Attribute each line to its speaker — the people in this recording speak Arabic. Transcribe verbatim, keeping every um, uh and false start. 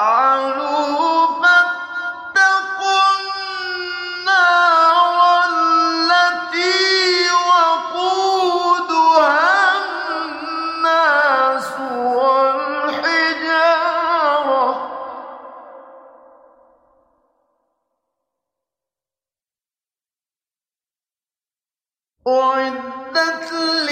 Speaker 1: فَافْعَلُوا فَاتَّقُوا النَّارَ الَّتِي وَقُودُهَا النَّاسُ وَالْحِجَارَةُ ۖ أُعِدَّتْ